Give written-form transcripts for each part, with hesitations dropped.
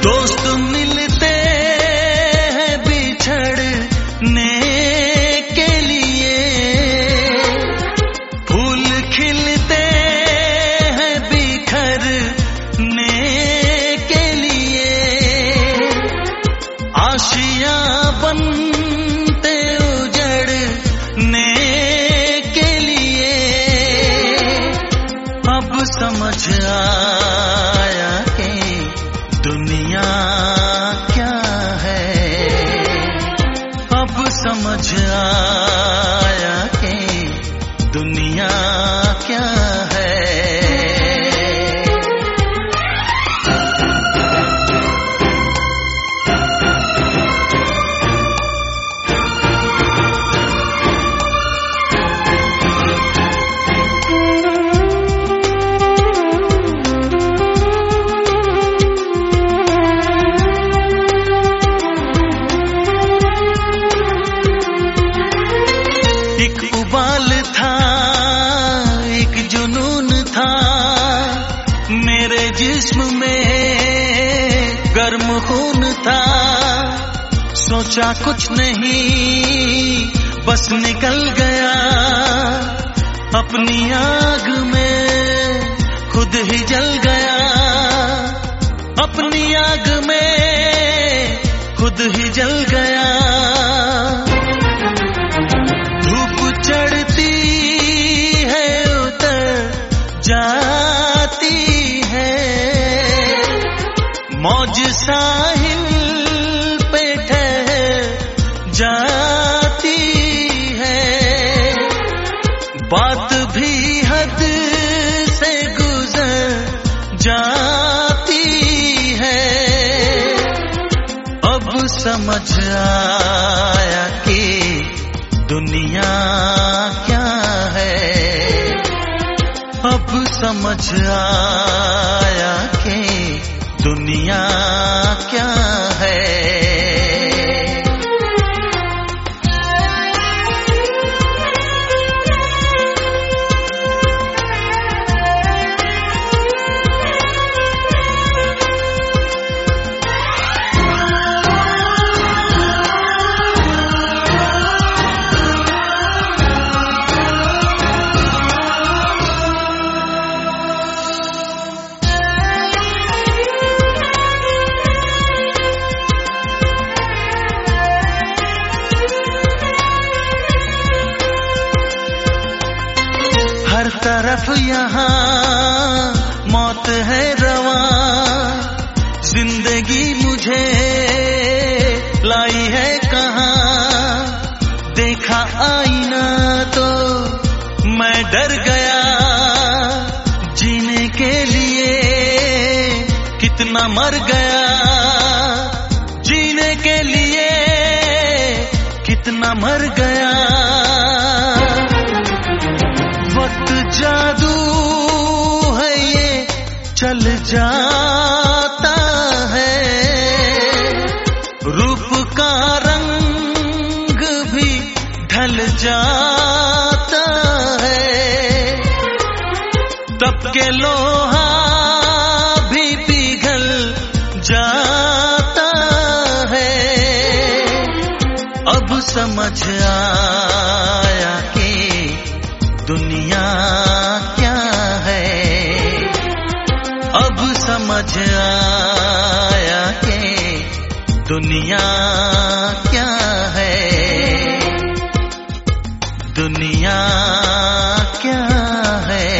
दोस्त मिलते हैं बिछड़ने के लिए, फूल खिलते हैं बिखरने के लिए, आशियां बनते उजड़ने के लिए। अब समझ आया कि दुनिया क्या है, अब समझ आया कि दुनिया क्या है। एक उबाल था, एक जुनून था मेरे जिस्म में, गर्म खून था। सोचा कुछ नहीं, बस निकल गया अपनी आग में, खुद ही जल गया अपनी आग में, खुद ही जल गया। चढ़ती है उतर जाती है, मौज साहिल पे ठहर जाती है, बात भी हद से गुजर जाती है। अब समझ आया कि दुनिया क्या है, अब समझ आया कि दुनिया क्या है। हर तरफ यहाँ मौत है रवां, जिंदगी मुझे लाई है कहाँ। देखा आईना तो मैं डर गया, जीने के लिए कितना मर गया, जीने के लिए कितना मर गया। वक्त जादू है ये चल जाता है, रूप का रंग भी ढल जाता है, तब के लोहा भी पिघल जाता है। अब समझ आया कि दुनिया क्या है, अब समझ आया कि दुनिया क्या है, दुनिया क्या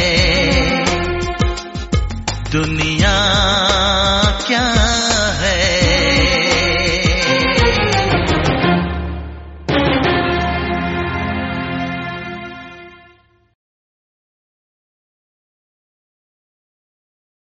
है, दुनिया क्या है।